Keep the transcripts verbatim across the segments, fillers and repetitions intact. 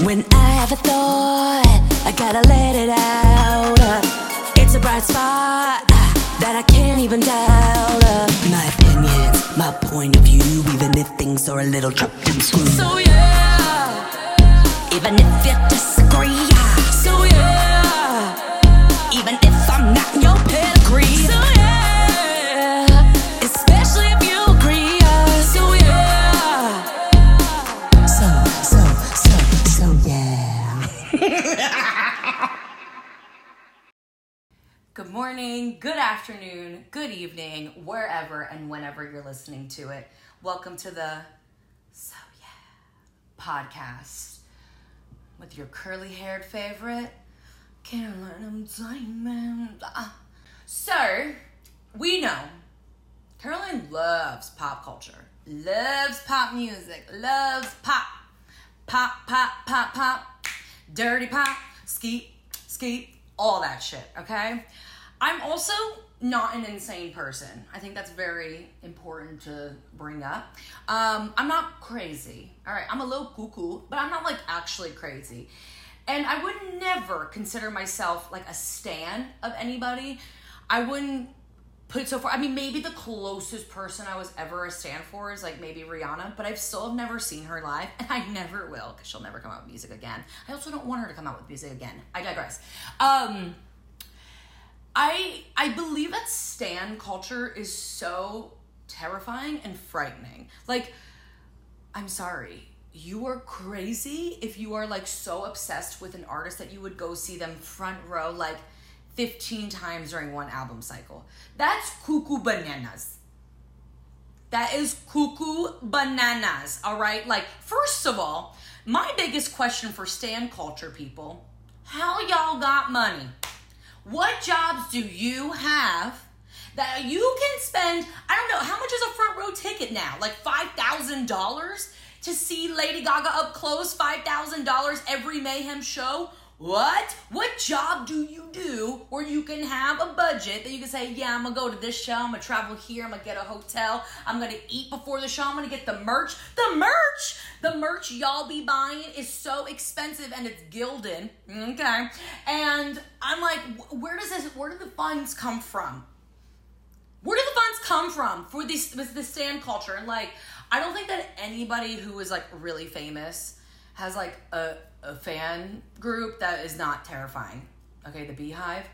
When I have a thought, I gotta let it out. uh, It's a bright spot uh, that I can't even doubt. uh, My opinions, my point of view, even if things are a little chopped and screwed. So yeah, even if you disagree. uh, So yeah, even if I'm not in your pedigree. So yeah, especially if you agree. uh, So yeah, so, so, so, so yeah. Good morning, good afternoon, good evening, wherever and whenever you're listening to it. Welcome to the So Yeah podcast with your curly-haired favorite, Caroline Diamond. Uh, so, we know Caroline loves pop culture, loves pop music, loves pop, pop, pop, pop, pop, dirty pop, skeet, skeet, all that shit, okay? I'm also not an insane person. I think that's very important to bring up. Um, I'm not crazy, all right? I'm a little cuckoo, but I'm not like actually crazy. And I would never consider myself like a stan of anybody. I wouldn't put it so far. I mean, maybe the closest person I was ever a stan for is like maybe Rihanna, but I've still have never seen her live, and I never will because she'll never come out with music again. I also don't want her to come out with music again. I digress. Um, I I believe that stan culture is so terrifying and frightening. Like, I'm sorry, you are crazy if you are like so obsessed with an artist that you would go see them front row like fifteen times during one album cycle. That's cuckoo bananas. That is cuckoo bananas, all right? Like, first of all, my biggest question for stan culture people, how y'all got money? What jobs do you have that you can spend, I don't know, how much is a front row ticket now? Like five thousand dollars to see Lady Gaga up close? five thousand dollars every Mayhem show? What? What job do you do where you can have a budget that you can say, yeah, I'm going to go to this show, I'm going to travel here, I'm going to get a hotel, I'm going to eat before the show, I'm going to get the merch. The merch! The merch y'all be buying is so expensive and it's gilded, okay? And I'm like, where does this, where do the funds come from? Where do the funds come from for this, this stan culture? And like, I don't think that anybody who is like really famous has like a, a fan group that is not terrifying. Okay, the Beehive,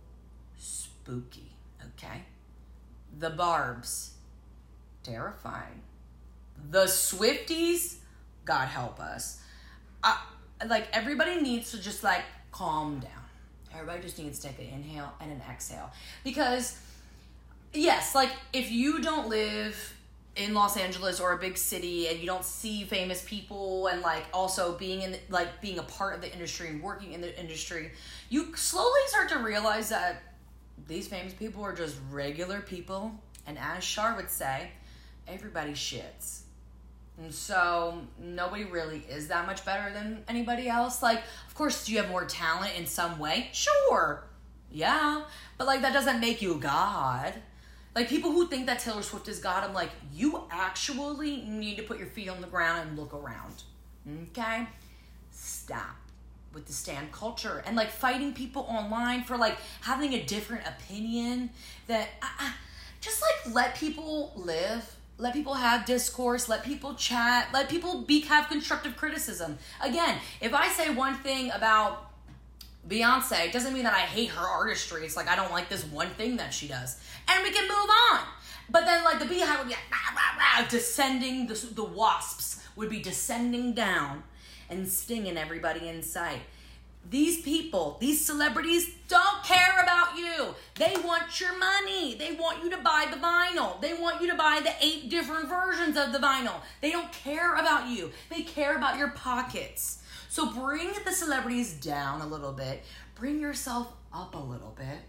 spooky, okay? The Barbs, terrifying. The Swifties, God help us. Uh, like, everybody needs to just like calm down. Everybody just needs to take an inhale and an exhale. Because, yes, like, if you don't live in Los Angeles or a big city and you don't see famous people and like also being in like being a part of the industry and working in the industry, you slowly start to realize that these famous people are just regular people, and as Char would say, everybody shits. And so nobody really is that much better than anybody else. Like, of course, do you have more talent in some way? Sure. Yeah. But like, that doesn't make you God. Like, people who think that Taylor Swift is God, I'm like, you actually need to put your feet on the ground and look around. Okay? Stop with the stan culture and, like, fighting people online for, like, having a different opinion. That, uh, uh, just, like, let people live. Let people have discourse. Let people chat. Let people be have constructive criticism. Again, if I say one thing about Beyonce, it doesn't mean that I hate her artistry. It's like, I don't like this one thing that she does. And we can move on. But then, like, the Beehive would be like, rah, rah, rah, descending, the, the wasps would be descending down and stinging everybody in sight. These people, these celebrities, don't care about you. They want your money. They want you to buy the vinyl. They want you to buy the eight different versions of the vinyl. They don't care about you. They care about your pockets. So bring the celebrities down a little bit. Bring yourself up a little bit.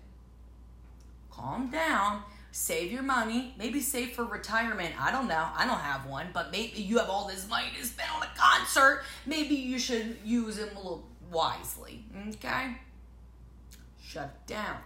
Calm down. Save your money. Maybe save for retirement. I don't know. I don't have one. But maybe you have all this money to spend on a concert. Maybe you should use them a little wisely. Okay? Shut it down.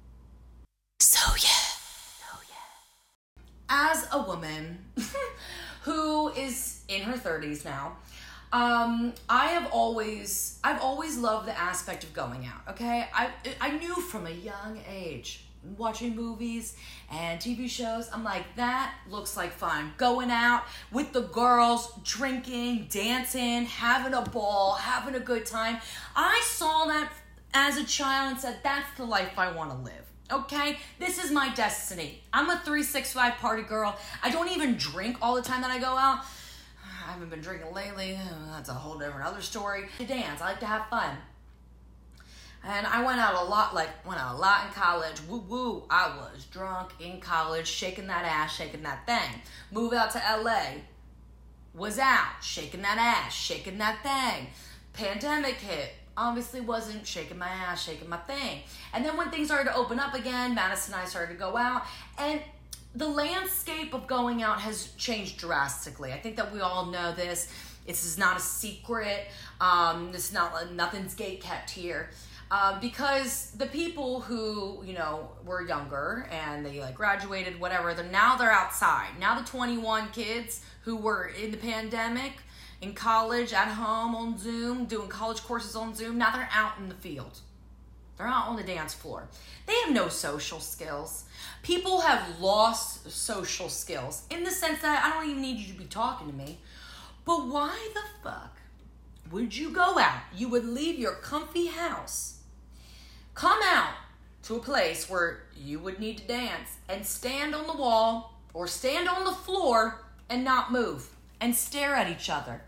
So yeah. So yeah. As a woman who is in her thirties now, Um, I have always, I've always loved the aspect of going out, okay? I, I knew from a young age, watching movies and T V shows, I'm like, that looks like fun. Going out with the girls, drinking, dancing, having a ball, having a good time. I saw that as a child and said, that's the life I want to live. Okay, this is my destiny. I'm a three sixty-five party girl. I don't even drink all the time that I go out. I haven't been drinking lately. That's a whole different other story. To dance, I like to have fun. And I went out a lot, like, went out a lot in college. Woo woo, I was drunk in college, shaking that ass, shaking that thing. Moved out to L A, was out, shaking that ass, shaking that thing. Pandemic hit. Obviously wasn't shaking my ass, shaking my thing. And then when things started to open up again, Madison and I started to go out, and the landscape of going out has changed drastically. I think that we all know this. This is not a secret. Um, this is not, nothing's gatekept here. Uh, because the people who, you know, were younger and they like graduated, whatever, they're now they're outside. Now the twenty-one kids who were in the pandemic, in college, at home, on Zoom, doing college courses on Zoom, now they're out in the field. They're out on the dance floor. They have no social skills. People have lost social skills in the sense that I don't even need you to be talking to me. But why the fuck would you go out? You would leave your comfy house, come out to a place where you would need to dance and stand on the wall or stand on the floor and not move and stare at each other.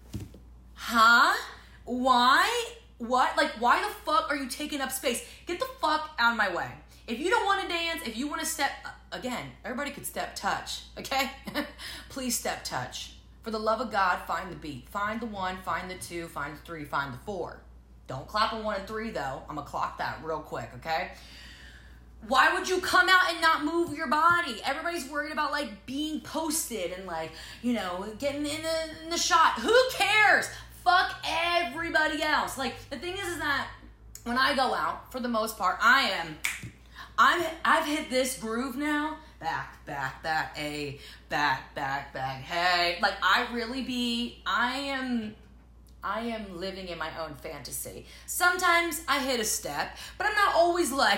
Huh? Why? What? Like, why the fuck are you taking up space? Get the fuck out of my way. If you don't want to dance, if you want to step, again, everybody could step touch, okay? Please step touch. For the love of God, find the beat. Find the one, find the two, find the three, find the four. Don't clap on one and three, though. I'm going to clock that real quick, okay? Why would you come out and not move your body? Everybody's worried about, like, being posted and, like, you know, getting in the, in the shot. Who cares? Fuck everybody else. Like, the thing is, is that when I go out, for the most part, I am, I'm, I've hit this groove now. Back, back, back, A, back, back, back, hey. Like, I really be, I am, I am living in my own fantasy. Sometimes I hit a step, but I'm not always like,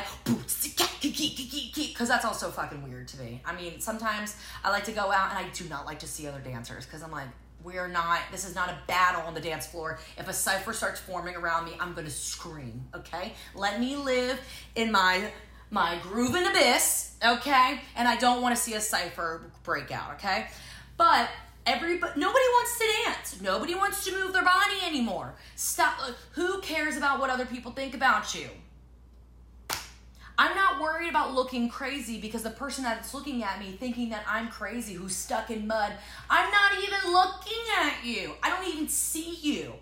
because that's also fucking weird to me. I mean, sometimes I like to go out and I do not like to see other dancers because I'm like, we're not, this is not a battle on the dance floor. If a cypher starts forming around me, I'm going to scream, okay? Let me live in my, my groove and abyss, okay? And I don't want to see a cypher break out, okay? But everybody, nobody wants to dance. Nobody wants to move their body anymore. Stop. Who cares about what other people think about you? I'm not worried about looking crazy because the person that's looking at me thinking that I'm crazy, who's stuck in mud, I'm not even looking at you. I don't even see you.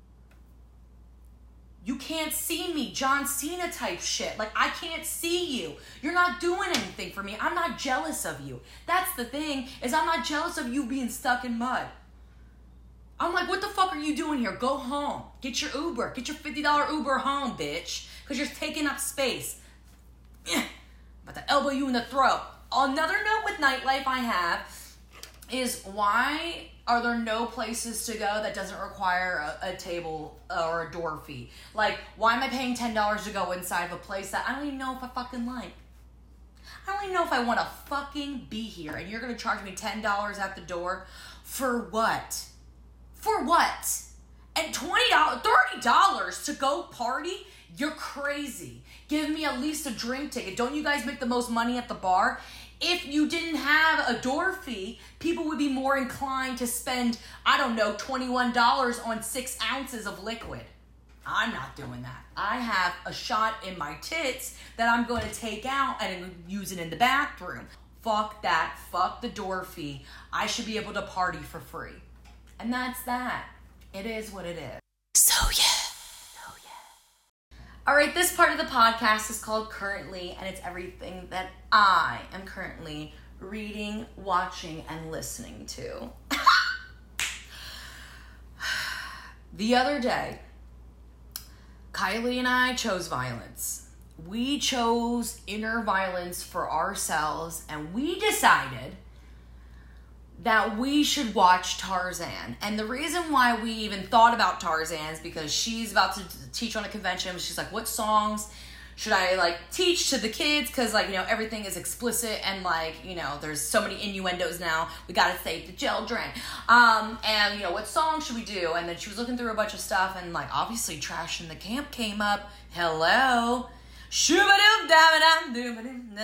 You can't see me, John Cena type shit. Like, I can't see you. You're not doing anything for me. I'm not jealous of you. That's the thing, is I'm not jealous of you being stuck in mud. I'm like, what the fuck are you doing here? Go home. Get your Uber. Get your fifty dollars Uber home, bitch. Because you're taking up space. I'm about to elbow you in the throat. Another note with nightlife I have is, why are there no places to go that doesn't require a, a table or a door fee? Like, why am I paying ten dollars to go inside of a place that I don't even know if I fucking like? I don't even know if I want to fucking be here, and you're going to charge me ten dollars at the door? For what? For what? And twenty dollars, thirty dollars to go party? You're crazy. Give me at least a drink ticket. Don't you guys make the most money at the bar? If you didn't have a door fee, people would be more inclined to spend, I don't know, twenty-one dollars on six ounces of liquid. I'm not doing that. I have a shot in my tits that I'm going to take out and use it in the bathroom. Fuck that. Fuck the door fee. I should be able to party for free. And that's that. It is what it is. So yeah. All right, this part of the podcast is called Currently, and it's everything that I am currently reading, watching, and listening to. The other day, Kylie and I chose violence. We chose inner violence for ourselves, and we decided that we should watch Tarzan. And the reason why we even thought about Tarzan is because she's about to teach on a convention. She's like, what songs should I like teach to the kids? Because like, you know, everything is explicit and like, you know, there's so many innuendos now. We got to save the children. Um, and, you know, what song should we do? And then she was looking through a bunch of stuff and like, obviously Trash in the Camp came up. Hello. And we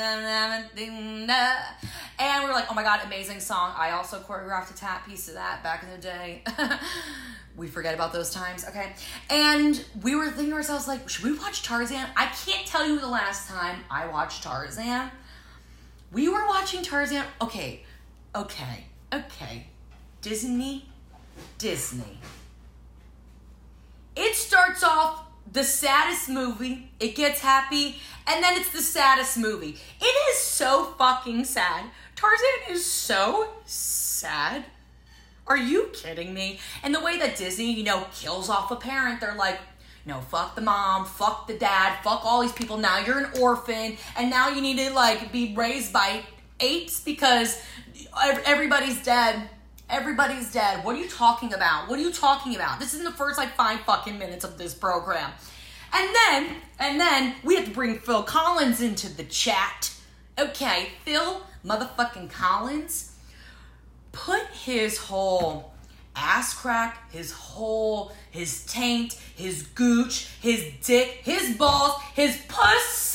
were like, oh my God, amazing song. I also choreographed a tap piece of that back in the day. We forget about those times, okay? And we were thinking to ourselves, like, should we watch Tarzan? I can't tell you the last time I watched Tarzan. We were watching Tarzan. Okay, okay, okay. Disney, Disney. It starts off the saddest movie, it gets happy, and then it's the saddest movie. It is so fucking sad. Tarzan is so sad. Are you kidding me? And the way that Disney, you know, kills off a parent, they're like, you know, fuck the mom, fuck the dad, fuck all these people. Now you're an orphan, and now you need to, like, be raised by apes because everybody's dead. Everybody's dead. What are you talking about? What are you talking about? This is in the first, like, five fucking minutes of this program. And then, and then, we have to bring Phil Collins into the chat. Okay, Phil motherfucking Collins put his whole ass crack, his whole, his taint, his gooch, his dick, his balls, his pussy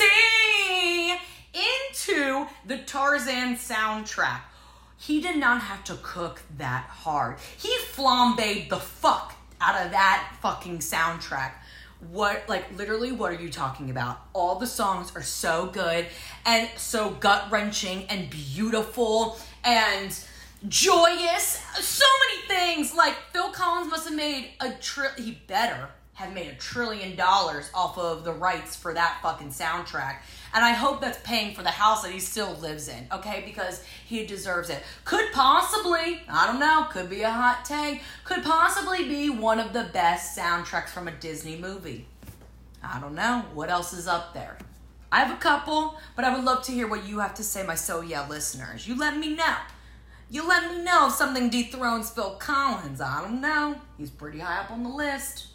into the Tarzan soundtrack. He did not have to cook that hard. He flambéed the fuck out of that fucking soundtrack. What, like, literally, what are you talking about? All the songs are so good and so gut-wrenching and beautiful and joyous. So many things. Like, Phil Collins must have made a tri- he better have made a trillion dollars off of the rights for that fucking soundtrack. And I hope that's paying for the house that he still lives in, okay? Because he deserves it. Could possibly, I don't know, could be a hot take, could possibly be one of the best soundtracks from a Disney movie. I don't know. What else is up there? I have a couple, but I would love to hear what you have to say, my So Yeah listeners. You let me know. You let me know if something dethrones Phil Collins. I don't know. He's pretty high up on the list.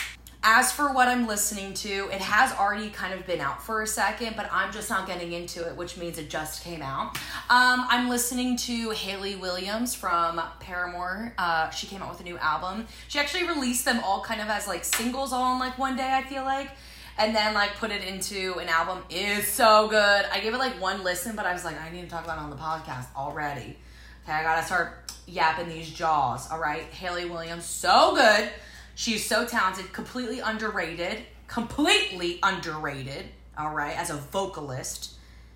As for what I'm listening to, it has already kind of been out for a second, but I'm just not getting into it, which means it just came out. Um, I'm listening to Hayley Williams from Paramore. Uh, she came out with a new album. She actually released them all kind of as like singles all in like one day, I feel like. And then like put it into an album. It's so good. I gave it like one listen, but I was like, I need to talk about it on the podcast already. Okay, I gotta start yapping these jaws, all right? Hayley Williams, so good. She's so talented, completely underrated, completely underrated, all right, as a vocalist,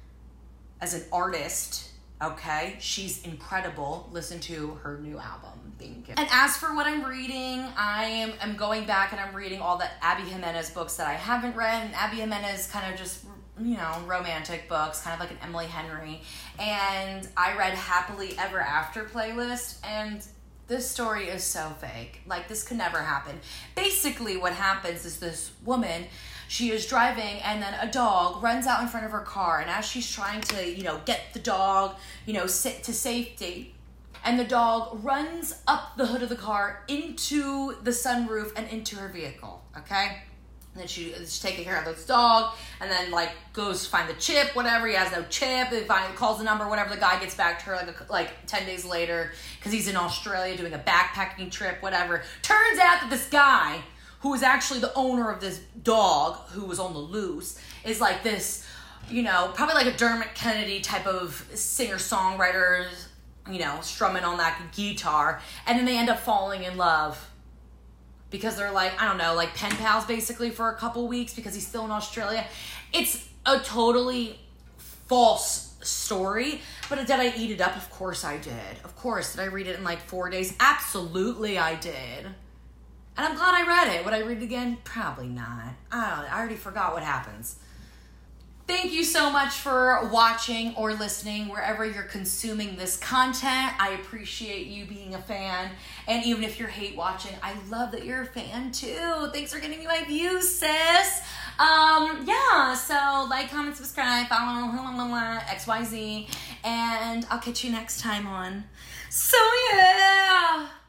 as an artist, okay? She's incredible. Listen to her new album. Thank you. And as for what I'm reading, I am I'm going back and I'm reading all the Abby Jimenez books that I haven't read. And Abby Jimenez kind of just, you know, romantic books, kind of like an Emily Henry. And I read Happily Ever After Playlist, and this story is so fake. Like, this could never happen. Basically, what happens is this woman, she is driving, and then a dog runs out in front of her car, and as she's trying to, you know, get the dog, you know, sit to safety, and the dog runs up the hood of the car into the sunroof and into her vehicle, okay? And then she, she's taking care of this dog, and then, like, goes to find the chip, whatever. He has no chip. They find, calls the number, whatever. The guy gets back to her, like, a, like ten days later, because he's in Australia doing a backpacking trip, whatever. Turns out that this guy, who is actually the owner of this dog, who was on the loose, is, like, this, you know, probably like a Dermot Kennedy type of singer-songwriter, you know, strumming on that guitar. And then they end up falling in love. Because they're like, I don't know, like pen pals basically for a couple weeks because he's still in Australia. It's a totally false story. But did I eat it up? Of course I did. Of course. Did I read it in like four days? Absolutely I did. And I'm glad I read it. Would I read it again? Probably not. I don't know. I already forgot what happens. Thank you so much for watching or listening wherever you're consuming this content. I appreciate you being a fan. And even if you're hate watching, I love that you're a fan too. Thanks for giving me my views, sis. Um, yeah, so like, comment, subscribe, follow, X Y Z. And I'll catch you next time on So yeah.